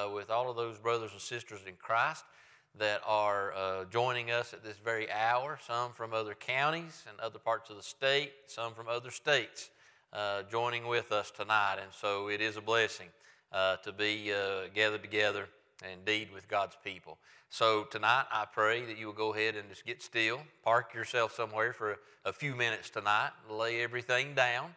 with all of those brothers and sisters in Christ that are joining us at this very hour, some from other counties and other parts of the state, some from other states, joining with us tonight. And so it is a blessing to be gathered together indeed with God's people. So tonight I pray that you will go ahead and just get still, park yourself somewhere for a few minutes tonight, lay everything down,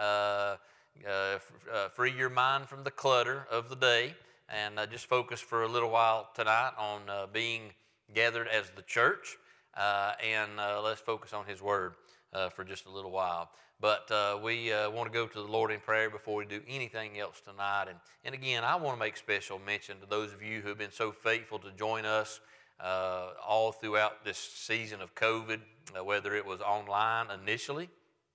free your mind from the clutter of the day, and just focus for a little while tonight on being gathered as the church, and let's focus on His Word for just a little while. But we want to go to the Lord in prayer before we do anything else tonight. And again, I want to make special mention to those of you who have been so faithful to join us all throughout this season of COVID, whether it was online initially,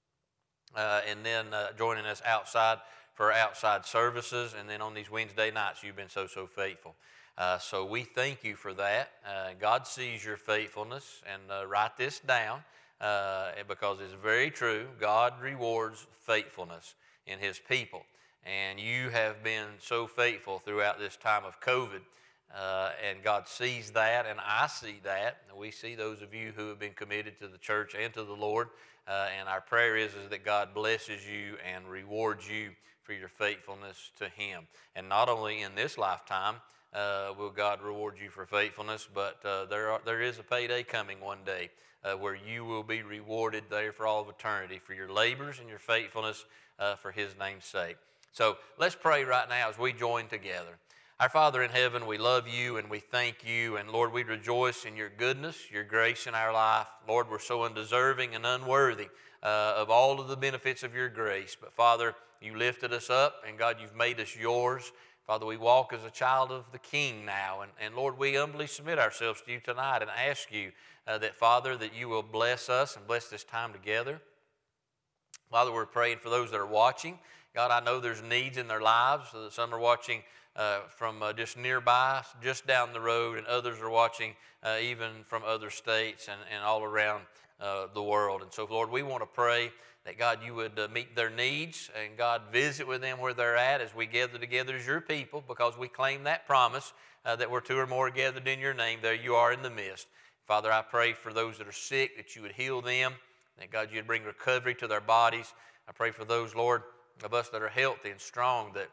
and then joining us outside for outside services, and then on these Wednesday nights, you've been so faithful. So we thank you for that. God sees your faithfulness, and write this down because it's very true. God rewards faithfulness in His people, and you have been so faithful throughout this time of COVID, and God sees that, and I see that. We see those of you who have been committed to the church and to the Lord, and our prayer is that God blesses you and rewards you for your faithfulness to Him. And not only in this lifetime will God reward you for faithfulness, but there is a payday coming one day where you will be rewarded there for all of eternity for your labors and your faithfulness for His name's sake. So let's pray right now as we join together. Our Father in heaven, we love you and we thank you. And Lord, we rejoice in your goodness, your grace in our life. Lord, we're so undeserving and unworthy of all of the benefits of your grace. But Father, you lifted us up, and God, you've made us yours. Father, we walk as a child of the King now. And Lord, we humbly submit ourselves to you tonight and ask you that, Father, that you will bless us and bless this time together. Father, we're praying for those that are watching. God, I know there's needs in their lives. Some are watching from just nearby, just down the road, and others are watching even from other states and all around the world. And so, Lord, we want to pray that, God, you would meet their needs, and God, visit with them where they're at as we gather together as your people, because we claim that promise that where two or more are gathered in your name, there you are in the midst. Father, I pray for those that are sick, that you would heal them, that, God, you'd bring recovery to their bodies. I pray for those, Lord, of us that are healthy and strong, that,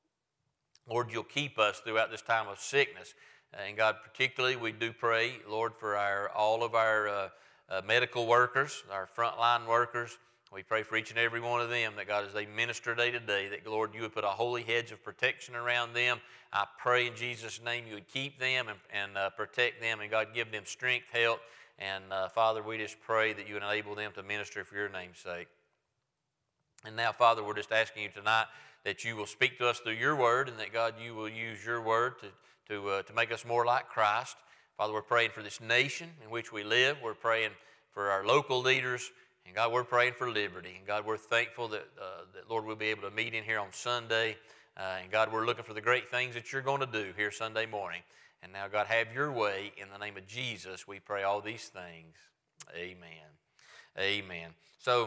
Lord, you'll keep us throughout this time of sickness. And God, particularly, we do pray, Lord, for all of our medical workers, our frontline workers. We pray for each and every one of them that, God, as they minister day to day, that, Lord, you would put a holy hedge of protection around them. I pray in Jesus' name you would keep them and protect them, and, God, give them strength, health. And, Father, we just pray that you would enable them to minister for your name's sake. And now, Father, we're just asking you tonight that you will speak to us through your word, and that, God, you will use your word to make us more like Christ. Father, we're praying for this nation in which we live. We're praying for our local leaders. And, God, we're praying for liberty. And, God, we're thankful that, Lord, we'll be able to meet in here on Sunday. And, God, we're looking for the great things that you're going to do here Sunday morning. And now, God, have your way. In the name of Jesus, we pray all these things. Amen. Amen. So,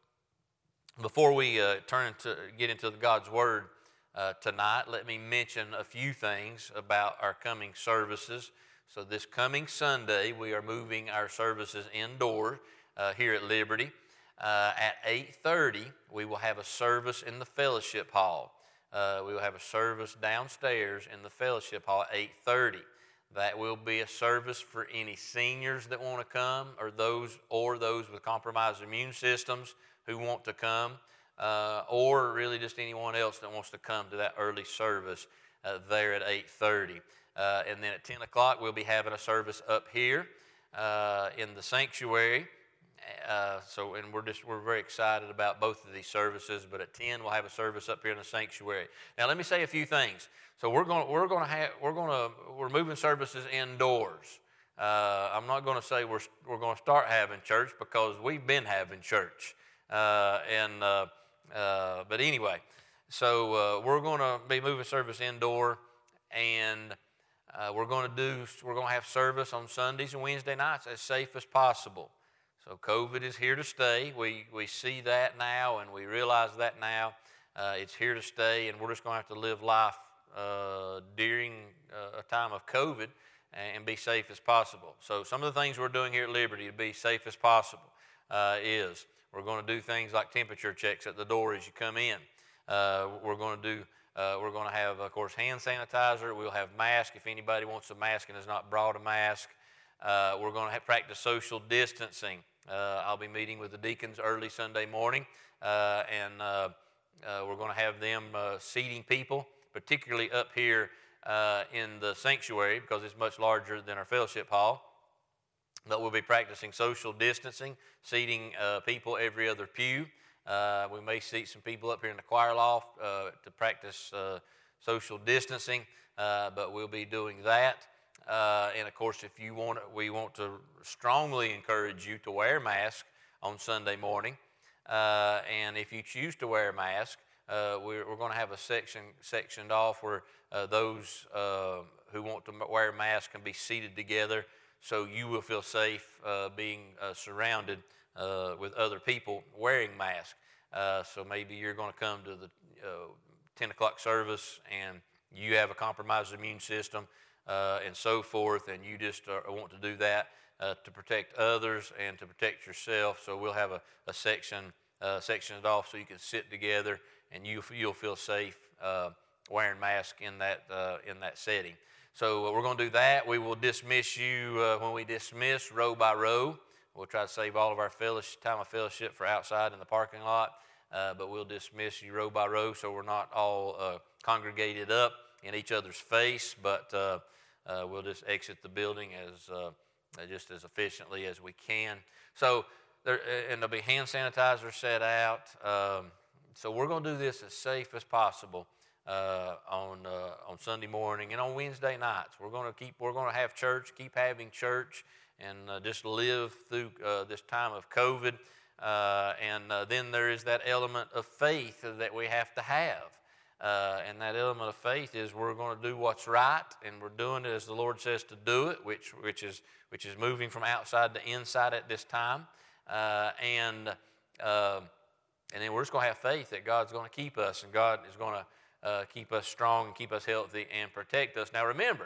before we get into God's Word tonight, let me mention a few things about our coming services. So this coming Sunday, we are moving our services indoors here at Liberty. At 8:30, we will have a service in the fellowship hall. We will have a service downstairs in the fellowship hall at 8:30. That will be a service for any seniors that want to come, or those with compromised immune systems who want to come, or really just anyone else that wants to come to that early service there at 8:30. And then at 10 o'clock, we'll be having a service up here in the sanctuary. And we're very excited about both of these services. But at 10, we'll have a service up here in the sanctuary. Now, let me say a few things. So we're moving services indoors. I'm not going to say we're going to start having church, because we've been having church. But anyway, so we're going to be moving service indoor, and we're going to have service on Sundays and Wednesday nights as safe as possible. So COVID is here to stay. We see that now, and we realize that now. It's here to stay, and we're just going to have to live life during time of COVID and be safe as possible. So some of the things we're doing here at Liberty to be safe as possible is we're going to do things like temperature checks at the door as you come in. We're going to have, of course, hand sanitizer. We'll have masks if anybody wants a mask and has not brought a mask. We're going to practice social distancing. I'll be meeting with the deacons early Sunday morning, and we're going to have them seating people, particularly up here in the sanctuary because it's much larger than our fellowship hall. But we'll be practicing social distancing, seating people every other pew. We may seat some people up here in the choir loft to practice social distancing, but we'll be doing that. And of course, we want to strongly encourage you to wear a mask on Sunday morning. And if you choose to wear a mask, we're going to have a sectioned off where those who want to wear a mask can be seated together, so you will feel safe being surrounded with other people wearing masks. So maybe you're going to come to the 10 o'clock service and you have a compromised immune system and so forth, and you just want to do that to protect others and to protect yourself. So we'll have a sectioned off so you can sit together and you'll feel safe wearing masks in that setting. So we're going to do that. We will dismiss you when we dismiss, row by row. We'll try to save all of our time of fellowship for outside in the parking lot, but we'll dismiss you row by row so we're not all congregated up in each other's face, but we'll just exit the building just as efficiently as we can. So there'll be hand sanitizer set out. So we're going to do this as safe as possible on Sunday morning and on Wednesday nights. We're going to have church, keep having church, and just live through this time of COVID. And then there is that element of faith that we have to have. And that element of faith is we're going to do what's right, and we're doing it as the Lord says to do it, which is moving from outside to inside at this time. And then we're just going to have faith that God's going to keep us, and God is going to keep us strong and keep us healthy and protect us. Now remember,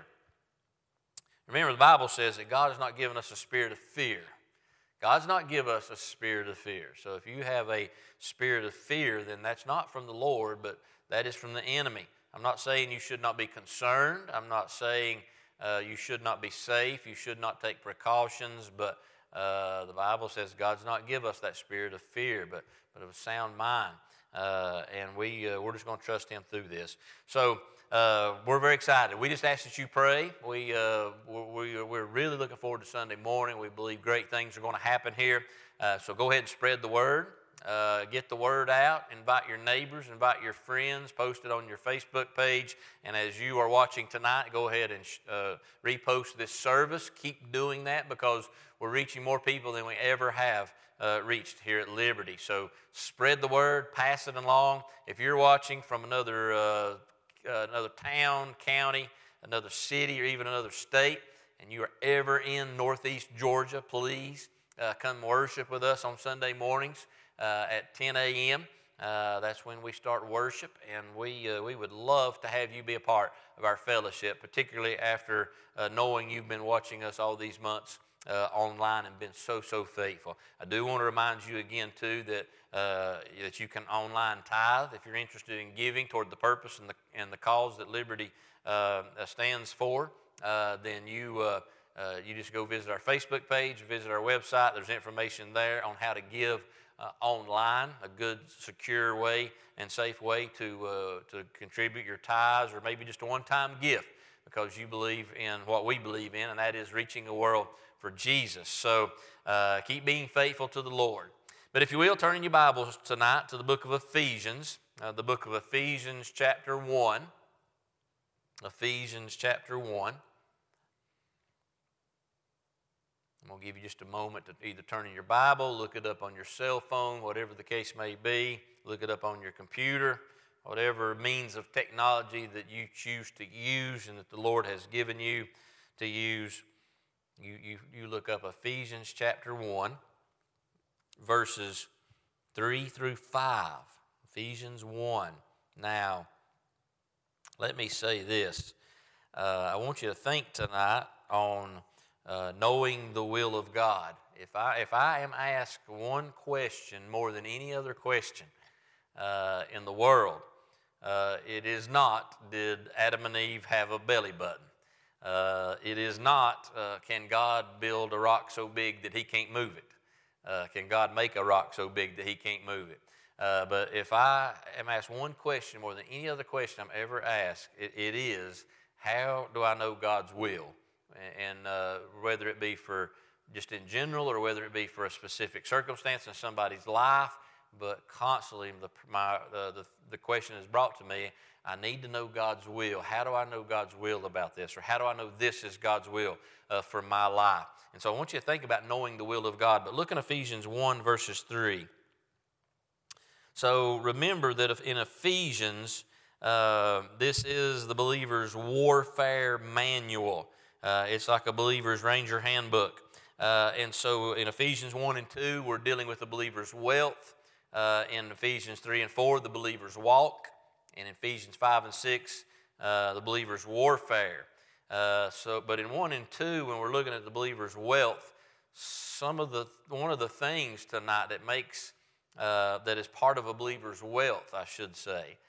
the Bible says that God has not given us a spirit of fear. God's not given us a spirit of fear. So if you have a spirit of fear, then that's not from the Lord, but that is from the enemy. I'm not saying you should not be concerned. I'm not saying you should not be safe. You should not take precautions, but the Bible says God's not give us that spirit of fear, but of a sound mind. And we're just going to trust Him through this. So we're very excited. We just ask that you pray. We're really looking forward to Sunday morning. We believe great things are going to happen here. So go ahead and spread the word. Get the word out. Invite your neighbors. Invite your friends. Post it on your Facebook page. And as you are watching tonight, go ahead and repost this service. Keep doing that because we're reaching more people than we ever have reached here at Liberty. So spread the word. Pass it along. If you're watching from another town, county, another city, or even another state, and you are ever in Northeast Georgia, please come worship with us on Sunday mornings at 10 a.m. That's when we start worship, and we would love to have you be a part of our fellowship, particularly after knowing you've been watching us all these months online and been so faithful. I do want to remind you again, too, that you can online tithe if you're interested in giving toward the purpose and the cause that Liberty stands for. Then you just go visit our Facebook page, visit our website. There's information there on how to give online, a good, secure way and safe way to contribute your tithes, or maybe just a one-time gift because you believe in what we believe in, and that is reaching the world for Jesus. So keep being faithful to the Lord. But if you will, turn in your Bibles tonight to the book of Ephesians, chapter 1. Ephesians chapter 1. I'm going to give you just a moment to either turn in your Bible, look it up on your cell phone, whatever the case may be, look it up on your computer, whatever means of technology that you choose to use and that the Lord has given you to use. You look up Ephesians chapter 1, verses 3 through 5. Ephesians 1. Now, let me say this. I want you to think tonight on knowing the will of God. If I am asked one question more than any other question in the world, it is not, did Adam and Eve have a belly button? It is not, can God build a rock so big that he can't move it? Can God make a rock so big that he can't move it? But if I am asked one question more than any other question I'm ever asked, it is, how do I know God's will? And whether it be for just in general or whether it be for a specific circumstance in somebody's life, but constantly the question is brought to me, I need to know God's will. How do I know God's will about this? Or how do I know this is God's will for my life? And so I want you to think about knowing the will of God. But look in Ephesians 1 verses 3. So remember that in Ephesians, this is the believer's warfare manual. It's like a believer's ranger handbook. And so in Ephesians 1 and 2, we're dealing with the believer's wealth. In Ephesians 3 and 4, the believer's walk. And in Ephesians 5 and 6, the believer's warfare. But in 1 and 2, when we're looking at the believer's wealth, one of the things tonight that makes that is part of a believer's wealth, I should say,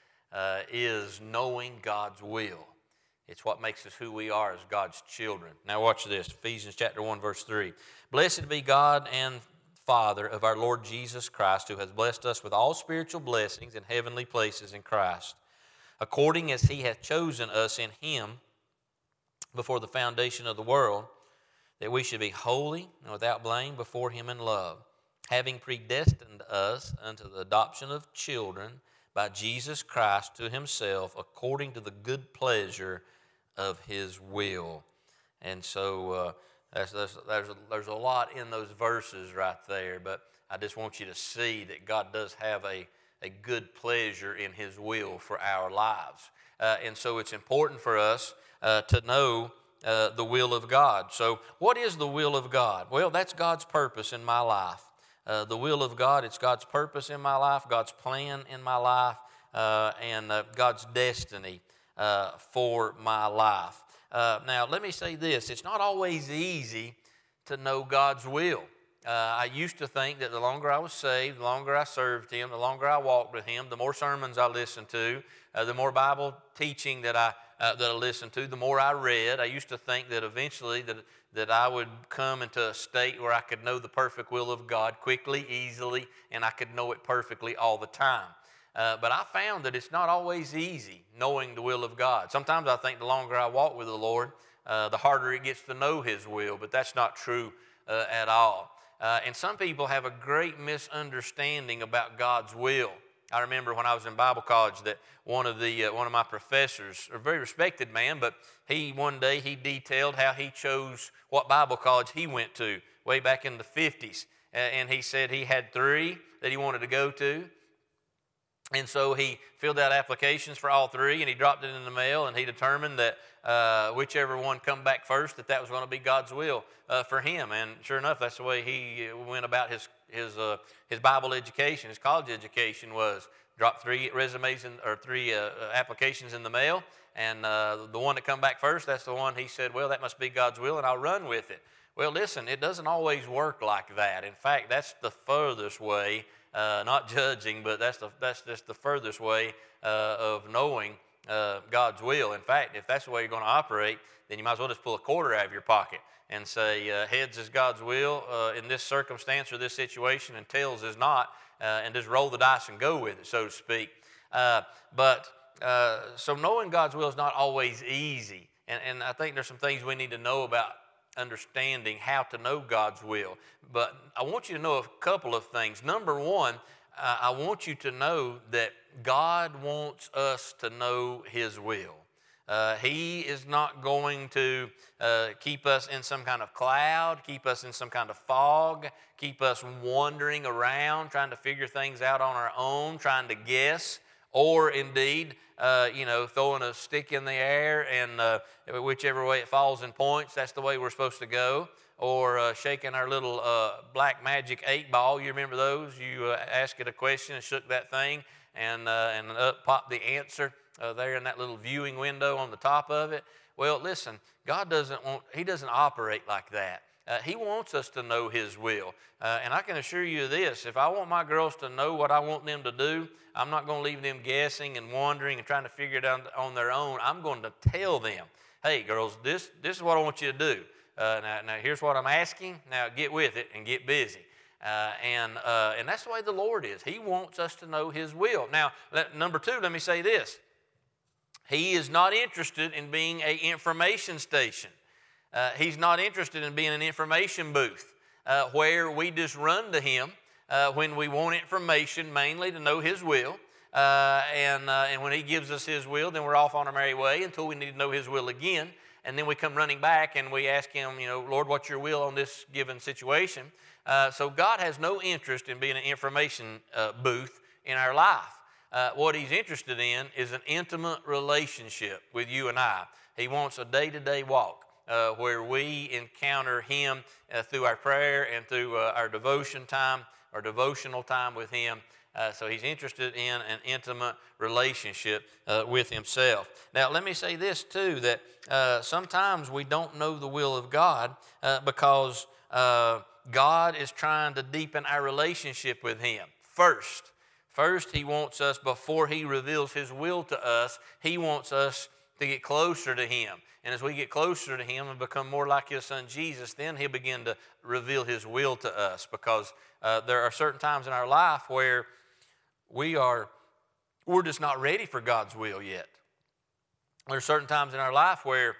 is knowing God's will. It's what makes us who we are as God's children. Now watch this, Ephesians chapter 1, verse 3. Blessed be God and Father of our Lord Jesus Christ, who has blessed us with all spiritual blessings in heavenly places in Christ, according as he hath chosen us in him before the foundation of the world, that we should be holy and without blame before him in love, having predestined us unto the adoption of children by Jesus Christ to himself, according to the good pleasure of his will. And so there's a lot in those verses right there, but I just want you to see that God does have a good pleasure in his will for our lives. And so it's important for us to know the will of God. So what is the will of God? Well, that's God's purpose in my life. The will of God, it's God's purpose in my life, God's plan in my life, and God's destiny for my life. Now, let me say this. It's not always easy to know God's will. I used to think that the longer I was saved, the longer I served him, the longer I walked with him, the more sermons I listened to, the more Bible teaching that I listened to, the more I read. I used to think that eventually that I would come into a state where I could know the perfect will of God quickly, easily, and I could know it perfectly all the time. But I found that it's not always easy knowing the will of God. Sometimes I think the longer I walk with the Lord, the harder it gets to know his will, but that's not true at all. And some people have a great misunderstanding about God's will. I remember when I was in Bible college that one of my professors, a very respected man, but one day he detailed how he chose what Bible college he went to way back in the 50s. And he said he had 3 that he wanted to go to. And so he filled out applications for all 3, and he dropped it in the mail, and he determined that whichever one come back first, that was going to be God's will for him. And sure enough, that's the way he went about his Bible education. His college education was drop 3 resumes or 3 applications in the mail, and the one that come back first, that's the one he said, well, that must be God's will, and I'll run with it. Well, listen, it doesn't always work like that. In fact, that's the furthest way. Not judging, but that's just the furthest way of knowing God's will. In fact, if that's the way you're going to operate, then you might as well just pull a quarter out of your pocket and say, heads is God's will in this circumstance or this situation, and tails is not, and just roll the dice and go with it, so to speak. So knowing God's will is not always easy, and I think there's some things we need to know about understanding how to know God's will. But I want you to know a couple of things. Number one, I want you to know that God wants us to know his will. He is not going to keep us in some kind of cloud, keep us in some kind of fog, keep us wandering around, trying to figure things out on our own, trying to guess, or indeed, throwing a stick in the air and whichever way it falls in points, that's the way we're supposed to go. Or shaking our little black magic 8-ball. You remember those? You ask it a question and shook that thing, and up popped the answer there in that little viewing window on the top of it. Well, listen, He doesn't operate like that. He wants us to know His will. And I can assure you this, if I want my girls to know what I want them to do, I'm not going to leave them guessing and wondering and trying to figure it out on their own. I'm going to tell them, hey, girls, this is what I want you to do. Now, here's what I'm asking. Now, get with it and get busy. And that's the way the Lord is. He wants us to know His will. Now, number two, let me say this. He is not interested in being an information station. He's not interested in being an information booth where we just run to Him when we want information, mainly to know His will. And when He gives us His will, then we're off on our merry way until we need to know His will again. And then we come running back and we ask Him, Lord, what's your will on this given situation? So God has no interest in being an information booth in our life. What He's interested in is an intimate relationship with you and I. He wants a day-to-day walk where we encounter Him through our prayer and through our devotion time, our devotional time with Him. So He's interested in an intimate relationship with Himself. Now, let me say this too, that sometimes we don't know the will of God because God is trying to deepen our relationship with Him. First, He wants us, before He reveals His will to us, He wants us to get closer to Him. And as we get closer to Him and become more like His Son Jesus, then He'll begin to reveal His will to us, because there are certain times in our life where we're just not ready for God's will yet. There are certain times in our life where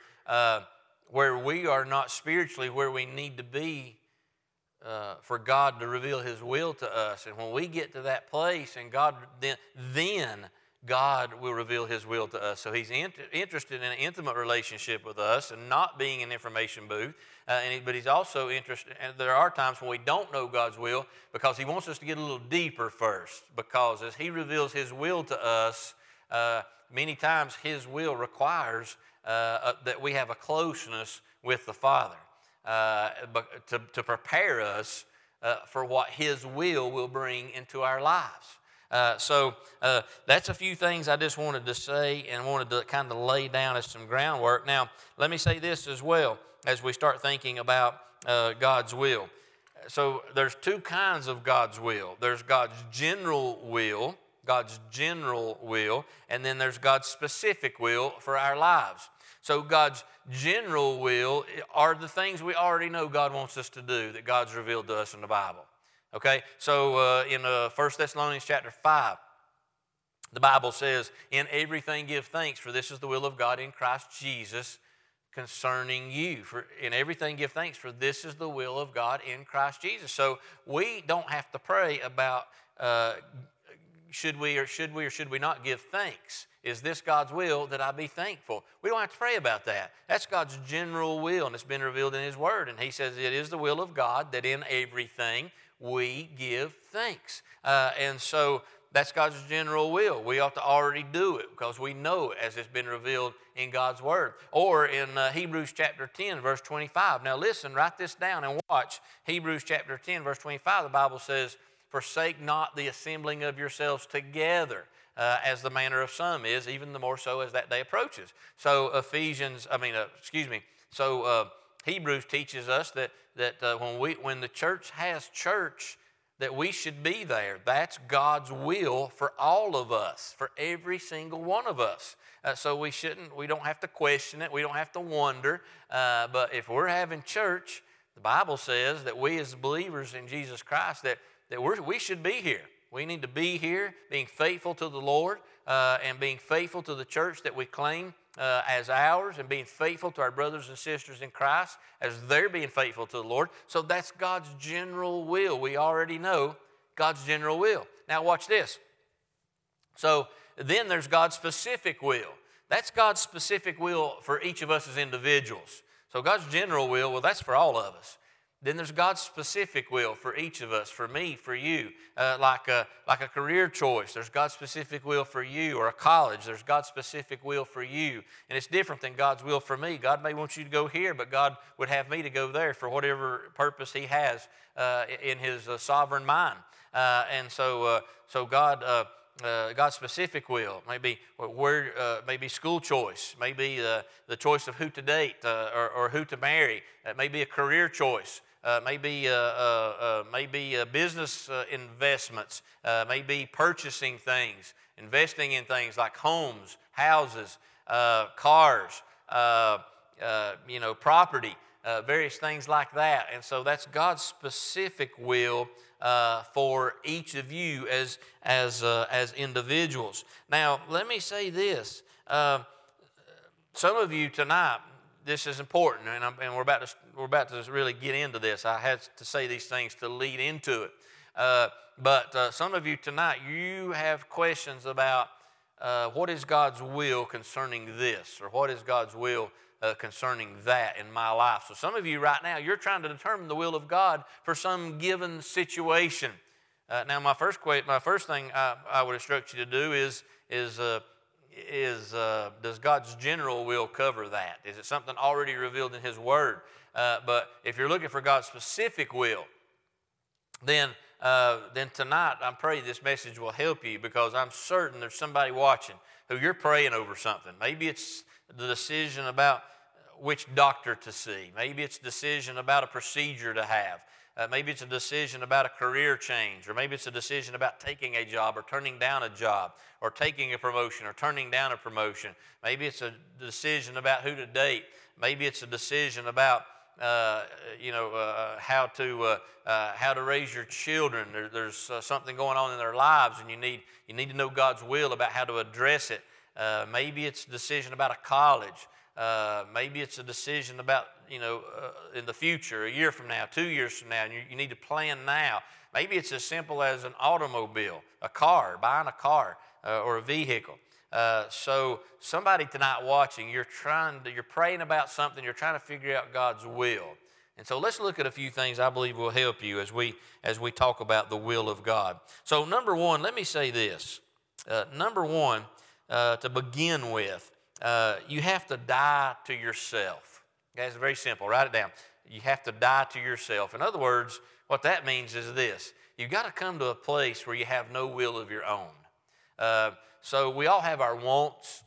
we are not spiritually where we need to be for God to reveal His will to us. And when we get to that place, and then God will reveal His will to us. So He's interested in an intimate relationship with us and not being an information booth. But He's also interested, and there are times when we don't know God's will because He wants us to get a little deeper first. Because as He reveals His will to us, many times His will requires that we have a closeness with the Father to prepare us for what His will bring into our lives. So that's a few things I just wanted to say and wanted to kind of lay down as some groundwork. Now, let me say this as well as we start thinking about God's will. So there's two kinds of God's will. There's God's general will, and then there's God's specific will for our lives. So God's general will are the things we already know God wants us to do that God's revealed to us in the Bible. Okay, so in 1 Thessalonians chapter 5, the Bible says, in everything give thanks, for this is the will of God in Christ Jesus concerning you. In everything give thanks, for this is the will of God in Christ Jesus. So we don't have to pray about should we or should we not give thanks. Is this God's will that I be thankful? We don't have to pray about that. That's God's general will, and it's been revealed in His Word. And He says it is the will of God that in everything we give thanks. And so that's God's general will. We ought to already do it because we know it as it's been revealed in God's Word. Or in Hebrews chapter 10, verse 25. Now listen, write this down and watch. Hebrews chapter 10, verse 25, the Bible says, forsake not the assembling of yourselves together, as the manner of some is, even the more so as that day approaches. So Hebrews teaches us that when the church has church, that we should be there. That's God's will for all of us, for every single one of us. So we don't have to question it, we don't have to wonder. But if we're having church, the Bible says that we as believers in Jesus Christ, that we should be here. We need to be here, being faithful to the Lord and being faithful to the church that we claim as ours, and being faithful to our brothers and sisters in Christ as they're being faithful to the Lord. So that's God's general will. We already know God's general will. Now watch this. So then there's God's specific will. That's God's specific will for each of us as individuals. So God's general will, well, that's for all of us. Then there's God's specific will for each of us, for me, for you, like a career choice. There's God's specific will for you, or a college. There's God's specific will for you, and it's different than God's will for me. God may want you to go here, but God would have me to go there for whatever purpose He has in His sovereign mind. And so God God's specific will, maybe maybe school choice, maybe the choice of who to date or who to marry. It may be a career choice, maybe business investments, maybe purchasing things, investing in things like homes, houses, cars, property, various things like that. And so that's God's specific will for each of you as individuals. Now, let me say this: some of you tonight, this is important, and we're about to really get into this. I had to say these things to lead into it. But some of you tonight, you have questions about what is God's will concerning this, or what is God's will concerning that in my life. So some of you right now, you're trying to determine the will of God for some given situation. Now, my first thing I would instruct you to do is does God's general will cover that? Is it something already revealed in His Word? But if you're looking for God's specific will, then tonight I pray this message will help you, because I'm certain there's somebody watching who you're praying over something. Maybe it's the decision about which doctor to see. Maybe it's a decision about a procedure to have. Maybe it's a decision about a career change, or maybe it's a decision about taking a job or turning down a job, or taking a promotion or turning down a promotion. Maybe it's a decision about who to date. Maybe it's a decision about how to raise your children. There's something going on in their lives, and you need to know God's will about how to address it. Maybe it's a decision about a college. Maybe it's a decision about, in the future, a year from now, 2 years from now, and you need to plan now. Maybe it's as simple as an automobile, a car, buying a car or a vehicle. So somebody tonight watching, you're praying about something, you're trying to figure out God's will. And so let's look at a few things I believe will help you as we talk about the will of God. So number one, let me say this. To begin with, you have to die to yourself. Okay, it's very simple. Write it down. You have to die to yourself. In other words, what that means is this: you've got to come to a place where you have no will of your own. So we all have our wants.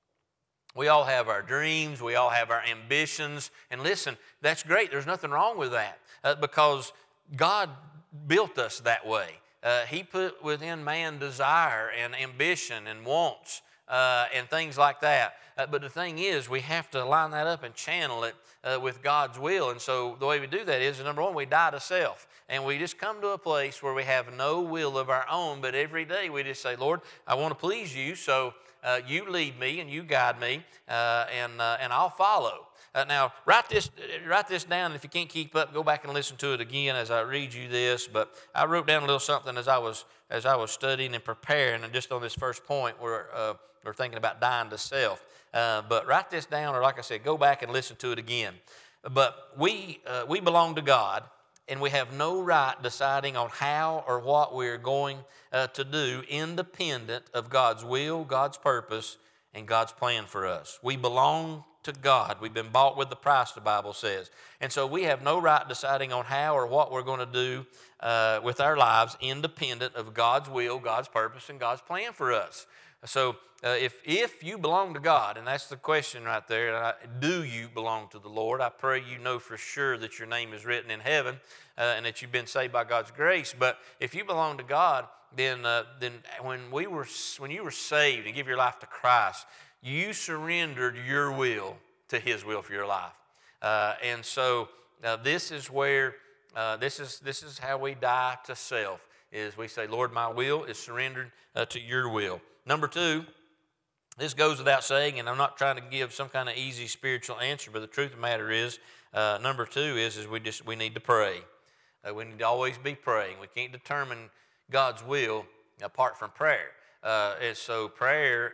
We all have our dreams. We all have our ambitions. And listen, that's great. There's nothing wrong with that because God built us that way. He put within man desire and ambition and wants and things like that. But the thing is, we have to line that up and channel it with God's will. And so the way we do that is, number one, we die to self. And we just come to a place where we have no will of our own, but every day we just say, Lord, I want to please you, so you lead me and you guide me, and I'll follow. Now, write this down. If you can't keep up, go back and listen to it again as I read you this. But I wrote down a little something as I was studying and preparing, and just on this first point where we're thinking about dying to self. But write this down, or like I said, go back and listen to it again. But we belong to God, and we have no right deciding on how or what we're going to do independent of God's will, God's purpose, and God's plan for us. We belong to God. We've been bought with the price, the Bible says. And so we have no right deciding on how or what we're going to do with our lives independent of God's will, God's purpose, and God's plan for us. So if you belong to God, and that's the question right there, do you belong to the Lord? I pray you know for sure that your name is written in heaven and that you've been saved by God's grace. But if you belong to God, then when you were saved and give your life to Christ, you surrendered your will to His will for your life. And so this is where this is how we die to self. Is we say, Lord, my will is surrendered to your will. Number two, this goes without saying, and I'm not trying to give some kind of easy spiritual answer, but the truth of the matter is, number two is we need to pray. We need to always be praying. We can't determine God's will apart from prayer. And so prayer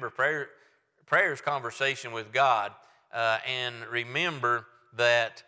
is conversation with God, and remember that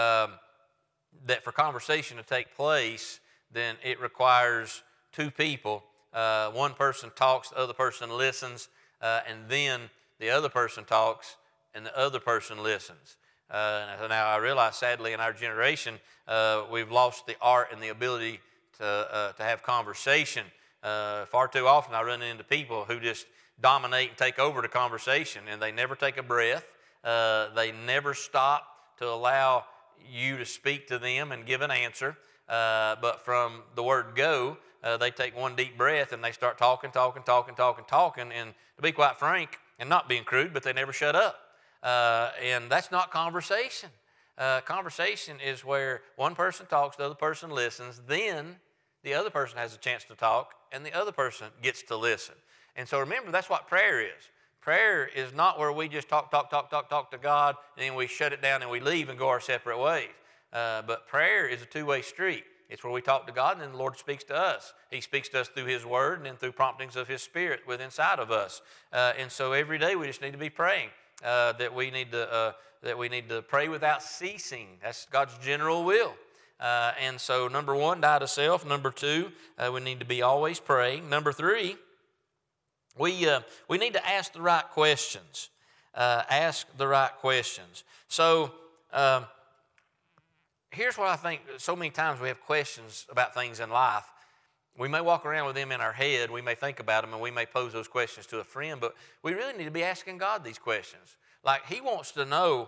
for conversation to take place, then it requires two people. One person talks, the other person listens, and then the other person talks, and the other person listens. Now I realize, sadly, in our generation, we've lost the art and the ability to have conversation. Far too often I run into people who just dominate and take over the conversation, and they never take a breath. They never stop to allow you to speak to them and give an answer. But from the word go, they take one deep breath and they start talking. And to be quite frank, and not being crude, but they never shut up. And that's not conversation. Conversation is where one person talks, the other person listens, then the other person has a chance to talk, and the other person gets to listen. And so remember, that's what prayer is. Prayer is not where we just talk to God, and then we shut it down and we leave and go our separate ways. But prayer is a two-way street. It's where we talk to God, and then the Lord speaks to us. He speaks to us through His Word and then through promptings of His Spirit within inside of us. And so every day we just need to be praying that we need to pray without ceasing. That's God's general will. And so number one, die to self. Number two, we need to be always praying. Number three, we need to ask the right questions. Ask the right questions. So here's what I think. So many times we have questions about things in life. We may walk around with them in our head. We may think about them, and we may pose those questions to a friend. But we really need to be asking God these questions. Like He wants to know.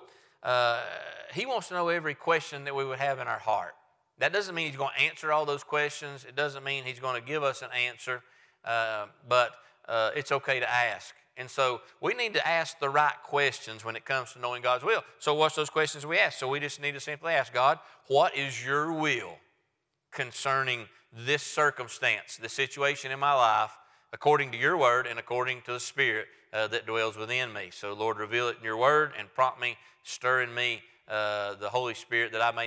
He wants to know every question that we would have in our heart. That doesn't mean He's going to answer all those questions. It doesn't mean He's going to give us an answer. But it's okay to ask. And so we need to ask the right questions when it comes to knowing God's will. So what's those questions we ask? So we just need to simply ask God, what is your will concerning this circumstance, this situation in my life, according to your word and according to the Spirit that dwells within me? So Lord, reveal it in your word and prompt me, stir in me the Holy Spirit that I may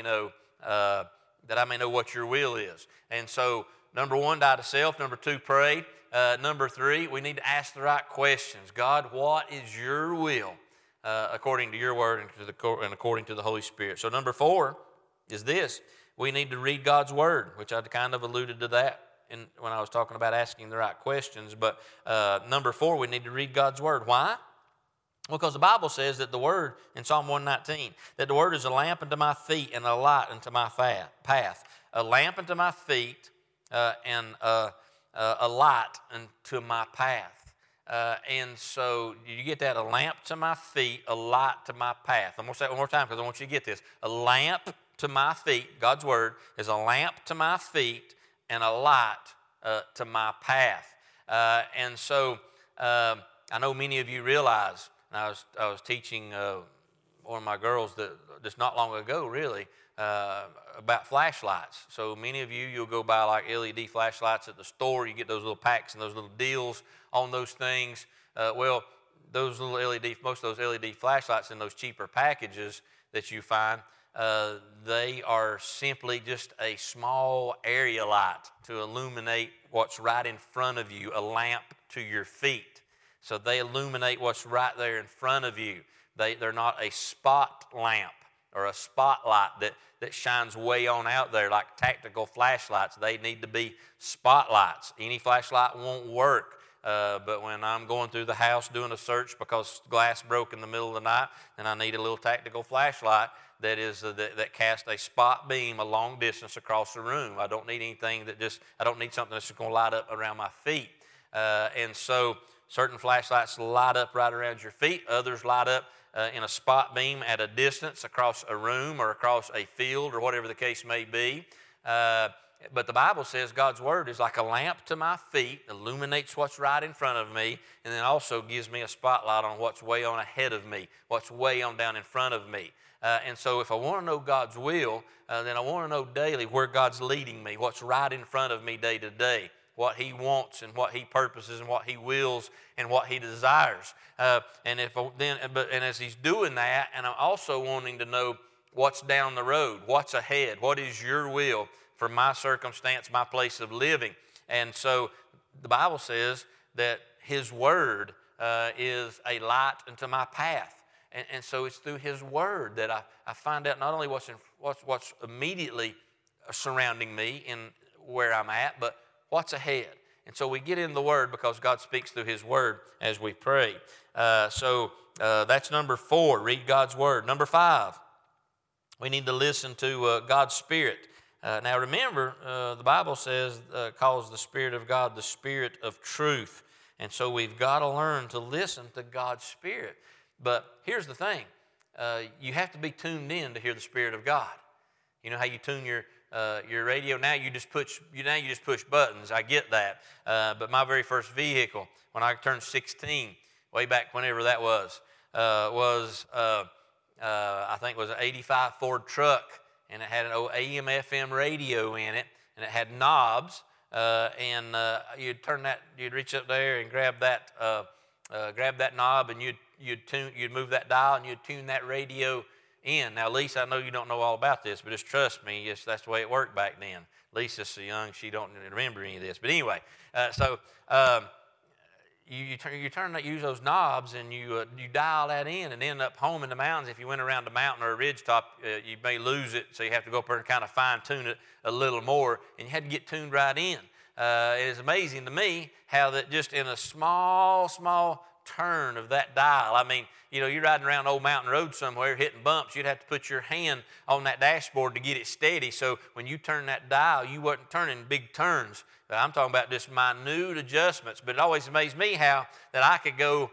know what your will is. And so number one, die to self. Number two, pray. Number three, we need to ask the right questions. God, what is your will according to your word and according to the Holy Spirit? So number four is this. We need to read God's word, which I kind of alluded to that when I was talking about asking the right questions. But number four, we need to read God's word. Why? Because the Bible says that the word, in Psalm 119, that the word is a lamp unto my feet and a light unto my path. A lamp unto my feet and a light unto my path. And so you get that? A lamp to my feet, a light to my path. I'm going to say it one more time because I want you to get this. A lamp to my feet, God's word, is a lamp to my feet and a light to my path. And so I know many of you realize, and I was teaching one of my girls that just not long ago, really, about flashlights. So many of you'll go buy like LED flashlights at the store. You get those little packs and those little deals on those things. Those little most of those LED flashlights in those cheaper packages that you find, they are simply just a small area light to illuminate what's right in front of you, a lamp to your feet. So they illuminate what's right there in front of you. They're not a spot lamp or a spotlight that shines way on out there like tactical flashlights. They need to be spotlights. Any flashlight won't work. But when I'm going through the house doing a search because glass broke in the middle of the night, then I need a little tactical flashlight that casts a spot beam a long distance across the room. I don't need anything I don't need something that's just going to light up around my feet. And so certain flashlights light up right around your feet. Others light up in a spot beam at a distance across a room or across a field or whatever the case may be. But the Bible says God's word is like a lamp to my feet, illuminates what's right in front of me, and then also gives me a spotlight on what's way on ahead of me, what's way on down in front of me. And so if I want to know God's will, then I want to know daily where God's leading me, what's right in front of me day to day, what He wants and what He purposes and what He wills and what He desires. And as He's doing that, and I'm also wanting to know what's down the road, what's ahead, what is your will for my circumstance, my place of living. And so the Bible says that His word is a light unto my path. And so it's through His word that I find out not only what's immediately surrounding me in where I'm at, but what's ahead. And so we get in the word because God speaks through His word as we pray. So that's number 4, read God's word. Number 5, we need to listen to God's Spirit. Now remember, the Bible says, calls the Spirit of God the Spirit of truth. And so we've got to learn to listen to God's Spirit. But here's the thing. You have to be tuned in to hear the Spirit of God. You know how you tune your radio? Now you just push buttons. I get that. But my very first vehicle, when I turned 16, way back whenever that was I think it was an 85 Ford truck, and it had an old AM FM radio in it, and it had knobs. You'd reach up there and grab that knob, and you'd move that dial, and you'd tune that radio in. Now, Lisa, I know you don't know all about this, but just trust me, that's the way it worked back then. Lisa's so young, she don't remember any of this. But anyway, use those knobs, and you dial that in, and end up home in the mountains. If you went around a mountain or a ridge top, you may lose it, so you have to go up there and kind of fine tune it a little more, and you had to get tuned right in. It is amazing to me how that just in a small turn of that dial, I mean, you're riding around old mountain road somewhere hitting bumps, you'd have to put your hand on that dashboard to get it steady, so when you turn that dial, you wasn't turning big turns. I'm talking about just minute adjustments, but it always amazed me how that I could go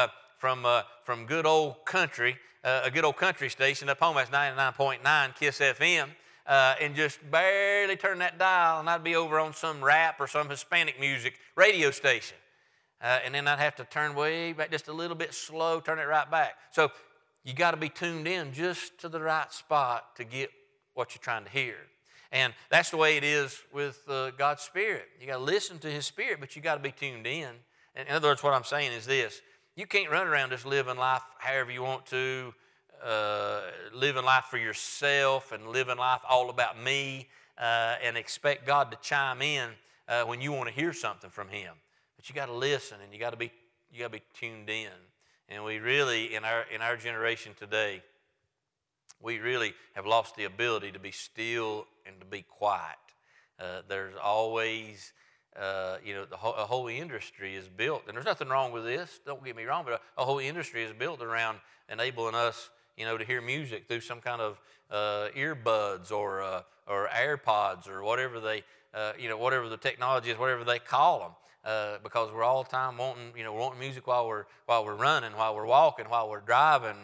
from good old country, a good old country station up home, that's 99.9 KISS FM, and just barely turn that dial, and I'd be over on some rap or some Hispanic music radio station. And then I'd have to turn way back just a little bit slow, turn it right back. So you got to be tuned in just to the right spot to get what you're trying to hear. And that's the way it is with God's Spirit. You got to listen to His Spirit, but you got to be tuned in. And in other words, what I'm saying is this. You can't run around just living life however you want to, living life for yourself and living life all about me and expect God to chime in when you want to hear something from Him. But you got to listen, and you got to be tuned in. And we really, in our generation today, we really have lost the ability to be still and to be quiet. There's always, a whole industry is built, and there's nothing wrong with this. Don't get me wrong, but a whole industry is built around enabling us, to hear music through some kind of earbuds or AirPods or whatever whatever the technology is, whatever they call them. Because we're all the time wanting music while we're running, while we're walking, while we're driving,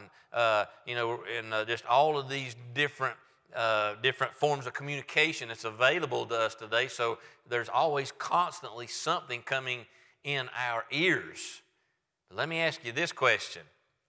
and just all of these different forms of communication that's available to us today. So there's always constantly something coming in our ears. But let me ask you this question.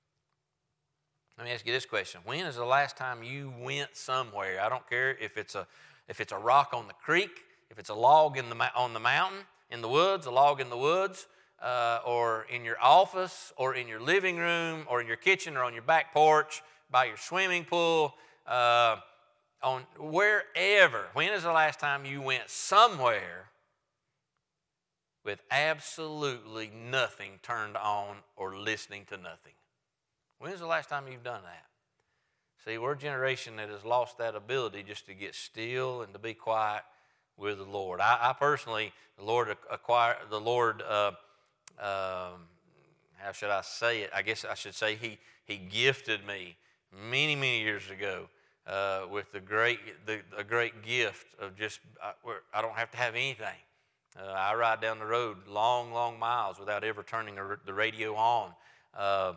When is the last time you went somewhere? I don't care if it's a rock on the creek, if it's a log on the mountain, in the woods, a log in the woods, or in your office, or in your living room, or in your kitchen, or on your back porch, by your swimming pool, on wherever. When is the last time you went somewhere with absolutely nothing turned on or listening to nothing? When is the last time you've done that? See, we're a generation that has lost that ability just to get still and to be quiet with the Lord. I personally, how should I say it? I guess I should say He gifted me many years ago with a great gift of just I don't have to have anything. I ride down the road long miles without ever turning the radio on, and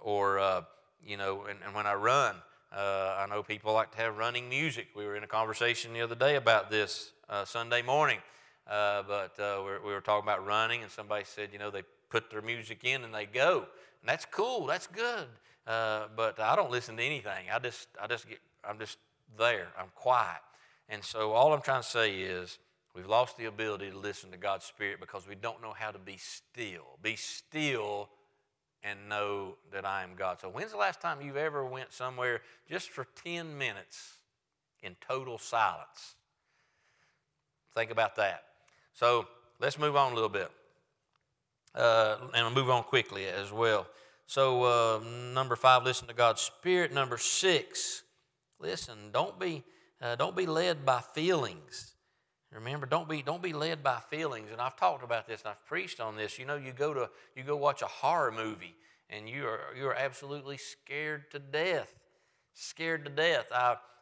when I run. I know people like to have running music. We were in a conversation the other day about this Sunday morning, but we were talking about running, and somebody said, they put their music in and they go, and that's cool, that's good. But I don't listen to anything. I'm just there. I'm quiet, and so all I'm trying to say is we've lost the ability to listen to God's Spirit because we don't know how to be still. Be still and know that I am God. So when's the last time you've ever went somewhere just for 10 minutes in total silence? Think about that. So let's move on a little bit. And I'll move on quickly as well. So number 5, listen to God's Spirit. Number 6, listen, don't be led by feelings. Remember, don't be led by feelings. And I've talked about this, and I've preached on this. You go watch a horror movie, and you are absolutely scared to death.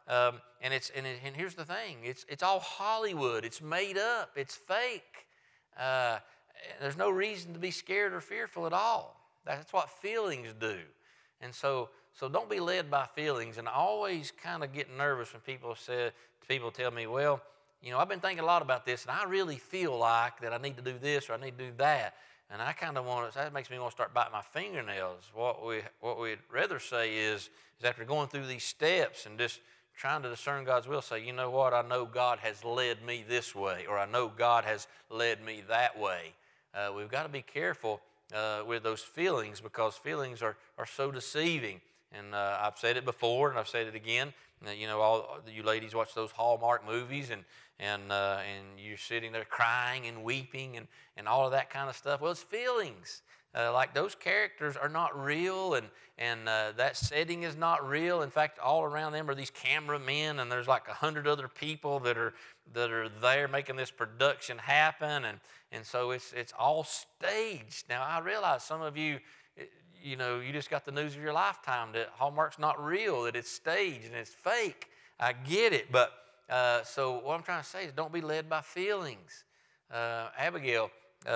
And here's the thing: it's all Hollywood. It's made up. It's fake. There's no reason to be scared or fearful at all. That's what feelings do. And so don't be led by feelings. And I always kind of get nervous when people tell me, well, I've been thinking a lot about this, and I really feel like that I need to do this or I need to do that. And I kind of that makes me want to start biting my fingernails. What we'd rather say is after going through these steps and just trying to discern God's will, say, you know what, I know God has led me this way, or I know God has led me that way. We've got to be careful with those feelings, because feelings are so deceiving. And I've said it before, and I've said it again. All you ladies watch those Hallmark movies, and you're sitting there crying and weeping and all of that kind of stuff. Well, it's feelings. Like those characters are not real, and that setting is not real. In fact, all around them are these cameramen, and there's like 100 other people that are there making this production happen, and so it's all staged. Now, I realize some of you, you just got the news of your lifetime that Hallmark's not real, that it's staged and it's fake. I get it, but so what I'm trying to say is don't be led by feelings. Abigail,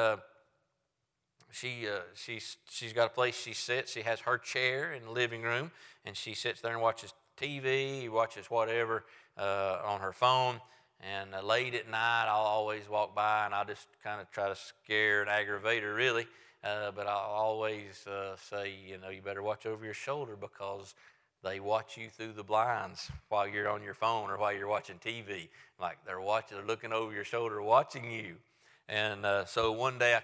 she's got a place she sits. She has her chair in the living room, and she sits there and watches TV, watches whatever on her phone. And late at night, I'll always walk by, and I'll just kind of try to scare and aggravate her, really. But I'll always say, you better watch over your shoulder, because they watch you through the blinds while you're on your phone or while you're watching TV. Like they're looking over your shoulder, watching you. And so one night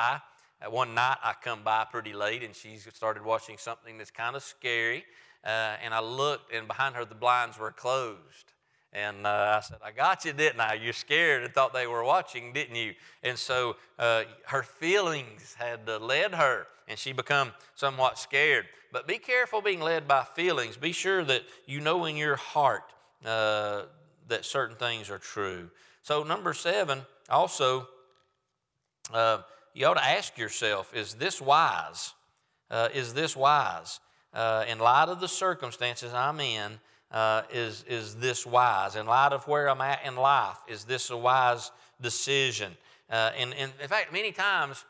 I come by pretty late, and she's started watching something that's kind of scary. And I looked, and behind her the blinds were closed. And I said, I got you, didn't I? You're scared and thought they were watching, didn't you? And so her feelings had led her, and she become somewhat scared. But be careful being led by feelings. Be sure that you know in your heart that certain things are true. So number 7, also, you ought to ask yourself, is this wise? Is this wise? In light of the circumstances I'm in, is this wise? In light of where I'm at in life, is this a wise decision? And in fact, many times,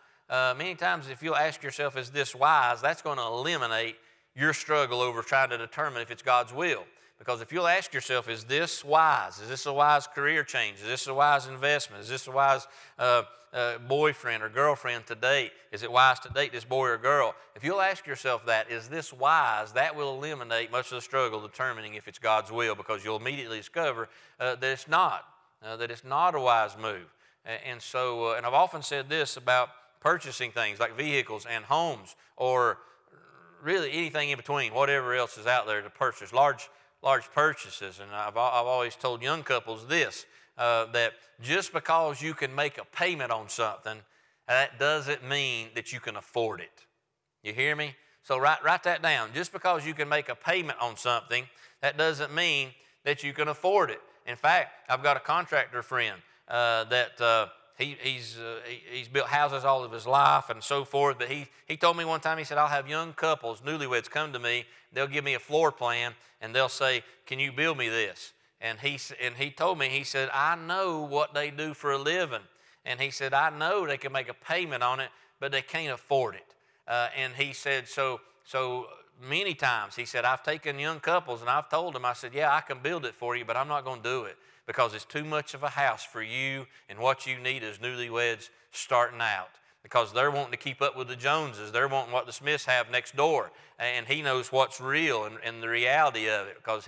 if you'll ask yourself, is this wise, that's going to eliminate your struggle over trying to determine if it's God's will. Because if you'll ask yourself, is this wise? Is this a wise career change? Is this a wise investment? Is this a wise boyfriend or girlfriend to date? Is it wise to date this boy or girl? If you'll ask yourself that, is this wise, that will eliminate much of the struggle determining if it's God's will, because you'll immediately discover that it's not a wise move. And so, and I've often said this about purchasing things like vehicles and homes, or really anything in between, whatever else is out there to purchase, large purchases. And I've always told young couples this, that just because you can make a payment on something, that doesn't mean that you can afford it. You hear me? So write that down. Just because you can make a payment on something, that doesn't mean that you can afford it. In fact, I've got a contractor friend that he's built houses all of his life and so forth. But he told me one time, he said, I'll have young couples, newlyweds, come to me. They'll give me a floor plan, and they'll say, can you build me this? And he told me, he said, I know what they do for a living. And he said, I know they can make a payment on it, but they can't afford it. And he said, so many times, he said, I've taken young couples and I've told them, I said, yeah, I can build it for you, but I'm not going to do it, because it's too much of a house for you and what you need as newlyweds starting out. Because they're wanting to keep up with the Joneses. They're wanting what the Smiths have next door. And he knows what's real and the reality of it, because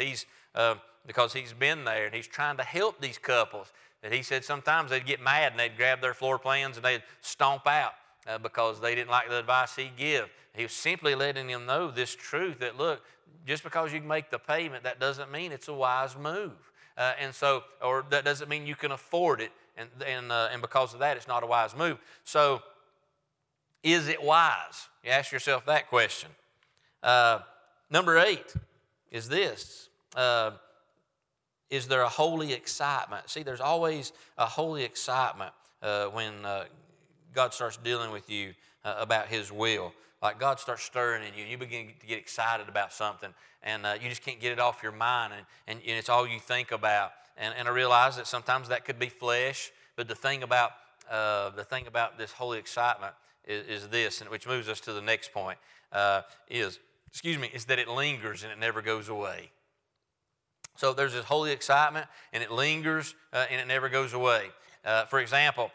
he's been there, and he's trying to help these couples. And he said sometimes they'd get mad and they'd grab their floor plans and they'd stomp out because they didn't like the advice he'd give. He was simply letting them know this truth, that look, just because you can make the payment, that doesn't mean it's a wise move. Or that doesn't mean you can afford it, and because of that, it's not a wise move. So, is it wise? You ask yourself that question. Number 8 is this. Is there a holy excitement? See, there's always a holy excitement when God starts dealing with you about His will. like God starts stirring in you, and you begin to get excited about something, and you just can't get it off your mind, and it's all you think about. And I realize that sometimes that could be flesh, but the thing about this holy excitement is this, and which moves us to the next point, is that it lingers and it never goes away. So there's this holy excitement, and it lingers, and it never goes away. For example,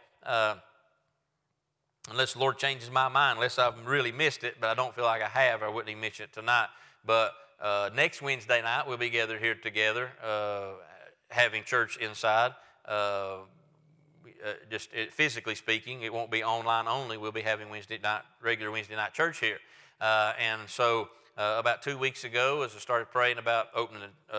unless the Lord changes my mind, unless I've really missed it, but I don't feel like I have, I wouldn't even mention it tonight. But next Wednesday night, we'll be gathered here together, having church inside. Physically speaking, it won't be online only. We'll be having regular Wednesday night church here. And so about 2 weeks ago, as I started praying about opening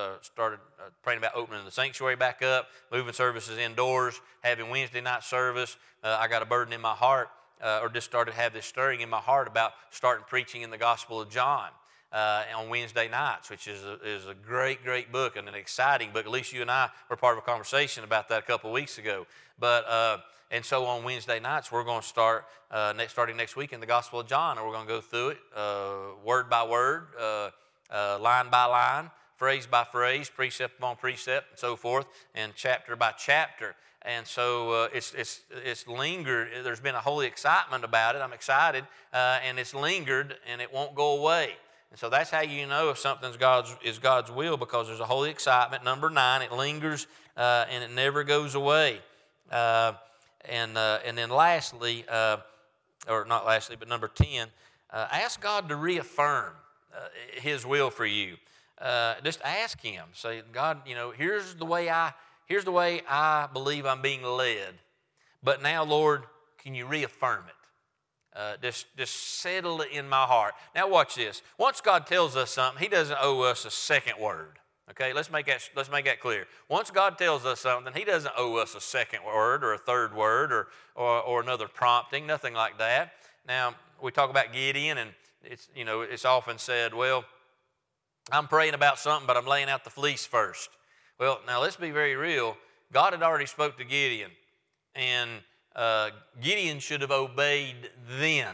the sanctuary back up, moving services indoors, having Wednesday night service, I got a burden in my heart, or just started to have this stirring in my heart about starting preaching in the Gospel of John on Wednesday nights, which is a great, great book and an exciting book. At least you and I were part of a conversation about that a couple of weeks ago. And so on Wednesday nights, we're going to start starting next week in the Gospel of John, and we're going to go through it word by word, line by line, phrase by phrase, precept upon precept, and so forth, and chapter by chapter. And so it's lingered. There's been a holy excitement about it. I'm excited, and it's lingered, and it won't go away. And so that's how you know if something's God's will, because there's a holy excitement. Number 9, it lingers and it never goes away. And then lastly, or not lastly, but number 10, ask God to reaffirm His will for you. Just ask Him. Say, God, here's the way I believe I'm being led. But now, Lord, can you reaffirm it? Just settle it in my heart. Now watch this. Once God tells us something, He doesn't owe us a second word. Okay, let's make that clear. Once God tells us something, He doesn't owe us a second word or a third word or another prompting, nothing like that. Now, we talk about Gideon, and it's often said, well, I'm praying about something, but I'm laying out the fleece first. Well, now let's be very real. God had already spoke to Gideon, and Gideon should have obeyed then,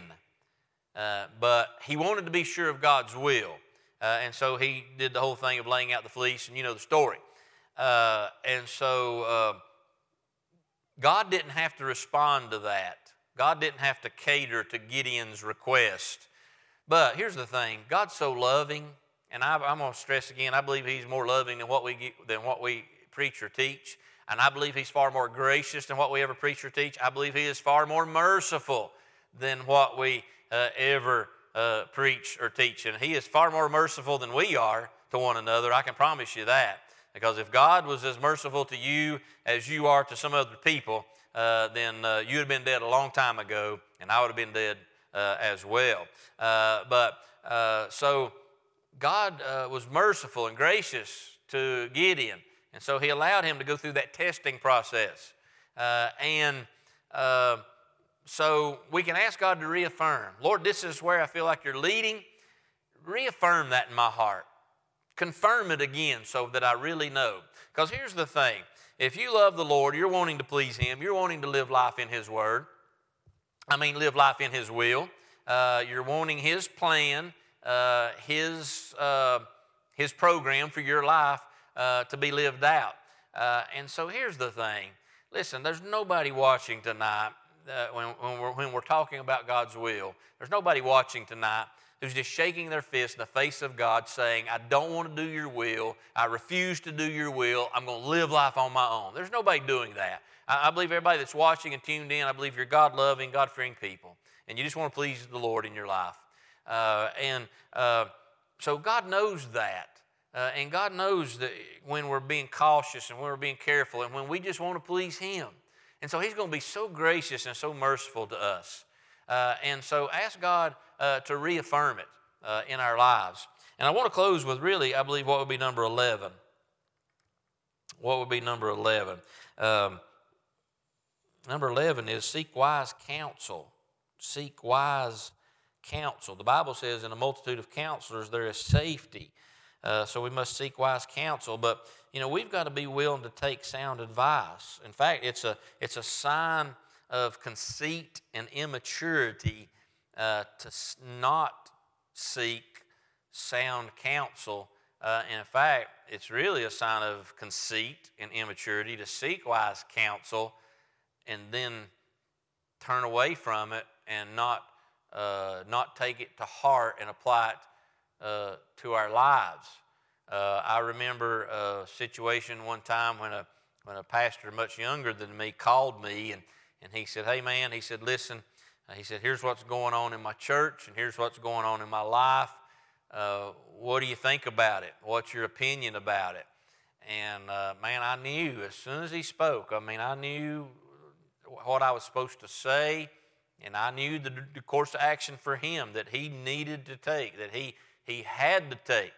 but he wanted to be sure of God's will, and so he did the whole thing of laying out the fleece, and you know the story. And so God didn't have to respond to that. God didn't have to cater to Gideon's request. But here's the thing. God's so loving, and I'm going to stress again, I believe He's more loving than what we preach or teach. And I believe He's far more gracious than what we ever preach or teach. I believe He is far more merciful than what we ever preach or teach. And He is far more merciful than we are to one another. I can promise you that. Because if God was as merciful to you as you are to some other people, then you would have been dead a long time ago, and I would have been dead as well. So God was merciful and gracious to Gideon. And so He allowed him to go through that testing process. So we can ask God to reaffirm. Lord, this is where I feel like You're leading. Reaffirm that in my heart. Confirm it again so that I really know. Because here's the thing. If you love the Lord, you're wanting to please Him. You're wanting to live life in His Word. Live life in His will. You're wanting His plan, His program for your life to be lived out. And so here's the thing. Listen, there's nobody watching tonight when we're talking about God's will. There's nobody watching tonight who's just shaking their fist in the face of God saying, I don't want to do Your will. I refuse to do Your will. I'm going to live life on my own. There's nobody doing that. I believe everybody that's watching and tuned in, I believe you're God-loving, God-fearing people. And you just want to please the Lord in your life. So God knows that. And God knows that when we're being cautious and when we're being careful and when we just want to please Him. And so He's going to be so gracious and so merciful to us. And so ask God to reaffirm it in our lives. And I want to close with really, I believe, what would be number 11. What would be number 11? Number 11 is seek wise counsel. Seek wise counsel. The Bible says in a multitude of counselors there is safety. So we must seek wise counsel. But, we've got to be willing to take sound advice. In fact, it's a sign of conceit and immaturity not seek sound counsel. In fact, it's really a sign of conceit and immaturity to seek wise counsel and then turn away from it and not take it to heart and apply it to our lives. I remember a situation one time when a pastor much younger than me called me and he said, "Hey man," he said, "listen," he said, "here's what's going on in my church and here's what's going on in my life. What do you think about it? What's your opinion about it?" And man, I knew as soon as he spoke, I knew what I was supposed to say, and I knew the course of action for him that he needed to take, that he had to take.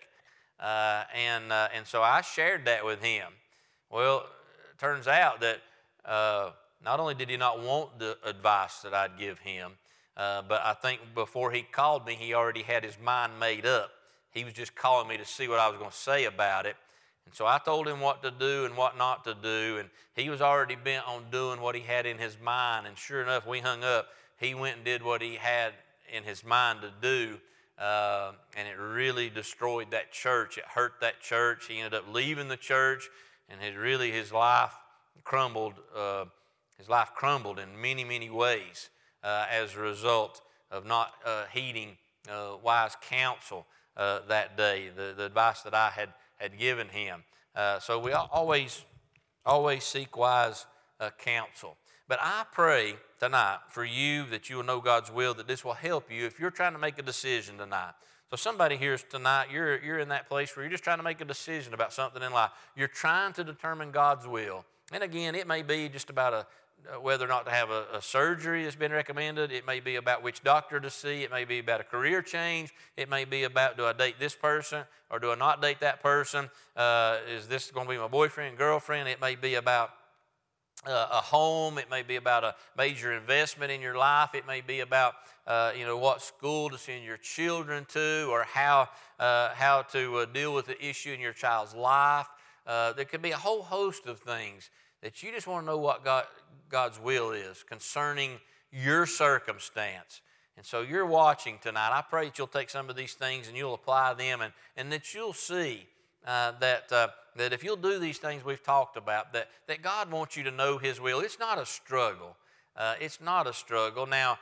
And so I shared that with him. Well, it turns out that not only did he not want the advice that I'd give him, but I think before he called me, he already had his mind made up. He was just calling me to see what I was going to say about it. And so I told him what to do and what not to do, and he was already bent on doing what he had in his mind. And sure enough, we hung up. He went and did what he had in his mind to do, and it really destroyed that church. It hurt that church. He ended up leaving the church, and his life crumbled. His life crumbled in many, many ways as a result of not heeding wise counsel that day, the advice that I had given him. So we always seek wise counsel. But I pray tonight for you that you will know God's will, that this will help you if you're trying to make a decision tonight. So somebody here tonight, you're in that place where you're just trying to make a decision about something in life. You're trying to determine God's will. And again, it may be just about whether or not to have a surgery that's been recommended. It may be about which doctor to see. It may be about a career change. It may be about, do I date this person or do I not date that person? Is this going to be my boyfriend, girlfriend? It may be about a home. It may be about a major investment in your life. It may be about what school to send your children to, or how to deal with the issue in your child's life. There could be a whole host of things that you just want to know what God's will is concerning your circumstance. And so you're watching tonight. I pray that you'll take some of these things and you'll apply them, and that you'll see that if you'll do these things we've talked about, that God wants you to know His will. It's not a struggle. It's not a struggle. Now,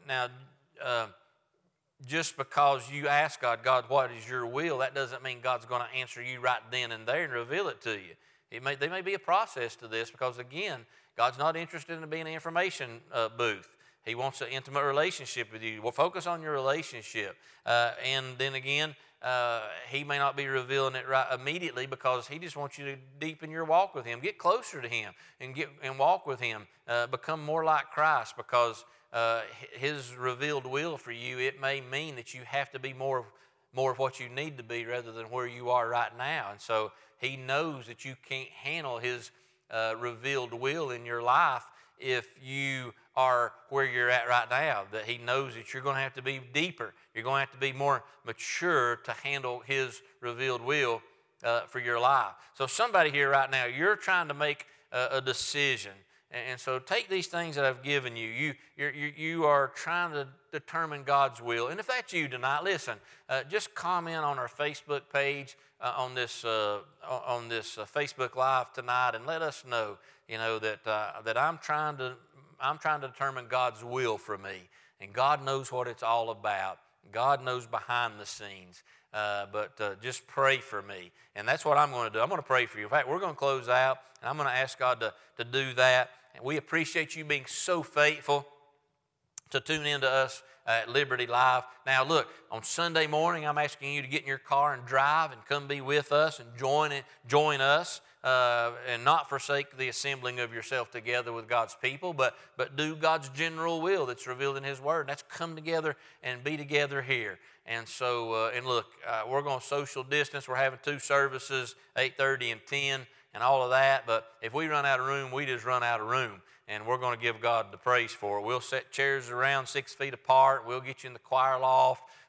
just because you ask God, what is your will, that doesn't mean God's going to answer you right then and there and reveal it to you. There may be a process to this because, again, God's not interested in being an information booth. He wants an intimate relationship with you. Well, focus on your relationship. And then again, He may not be revealing it right immediately because He just wants you to deepen your walk with Him. Get closer to Him and walk with Him. Become more like Christ, because His revealed will for you, it may mean that you have to be more of what you need to be rather than where you are right now. And so He knows that you can't handle His revealed will in your life if you are where you're at right now, that He knows that you're going to have to be deeper. You're going to have to be more mature to handle His revealed will for your life. So somebody here right now, you're trying to make a decision. And so take these things that I've given you. You are trying to determine God's will. And if that's you tonight, listen, just comment on our Facebook page on this Facebook Live tonight, and let us know, that I'm trying to determine God's will for me. And God knows what it's all about. God knows behind the scenes. But just pray for me. And that's what I'm going to do. I'm going to pray for you. In fact, we're going to close out, and I'm going to ask God to do that. And we appreciate you being so faithful to tune in to us at Liberty Live. Now, look, on Sunday morning, I'm asking you to get in your car and drive and come be with us and join us. And not forsake the assembling of yourself together with God's people, but do God's general will that's revealed in His Word. And that's come together and be together here. And so, and look, we're going to social distance. We're having 2 services, 8:30 and 10, and all of that. But if we run out of room, we just run out of room. And we're going to give God the praise for it. We'll set chairs around 6 feet apart. We'll get you in the choir loft.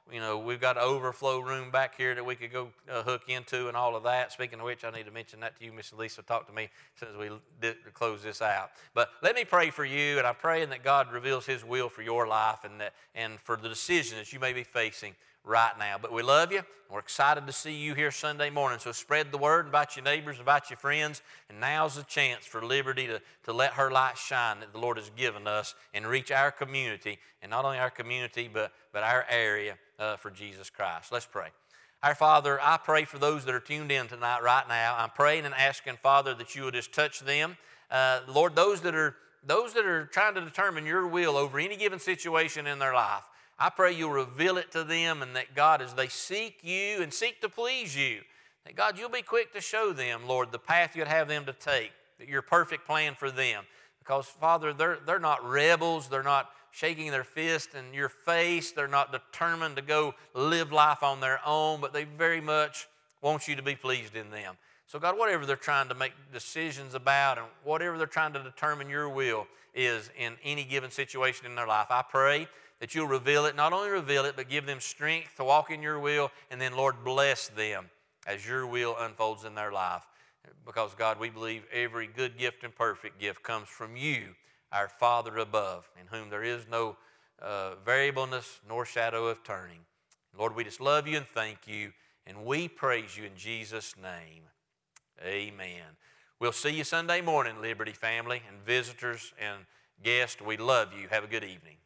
we've got an overflow room back here that we could go hook into and all of that. Speaking of which, I need to mention that to you. Miss Lisa talked to me as soon as we did close this out. But let me pray for you, and I'm praying that God reveals His will for your life and for the decision that you may be facing right now. But we love you, and we're excited to see you here Sunday morning. So spread the word, invite your neighbors, invite your friends, and now's the chance for Liberty to let her light shine that the Lord has given us and reach our community, and not only our community, but our area for Jesus Christ. Let's pray. Our Father, I pray for those that are tuned in tonight right now. I'm praying and asking, Father, that you would just touch them. Lord, those that are trying to determine your will over any given situation in their life, I pray you'll reveal it to them, and that, God, as they seek you and seek to please you, that, God, you'll be quick to show them, Lord, the path you'd have them to take, that your perfect plan for them. Because, Father, they're not rebels. They're not shaking their fist in your face. They're not determined to go live life on their own, but they very much want you to be pleased in them. So, God, whatever they're trying to make decisions about and whatever they're trying to determine your will is in any given situation in their life, I pray that you'll reveal it, not only reveal it, but give them strength to walk in your will, and then, Lord, bless them as your will unfolds in their life. Because, God, we believe every good gift and perfect gift comes from you, our Father above, in whom there is no variableness nor shadow of turning. Lord, we just love you and thank you, and we praise you in Jesus' name. Amen. We'll see you Sunday morning, Liberty family and visitors and guests. We love you. Have a good evening.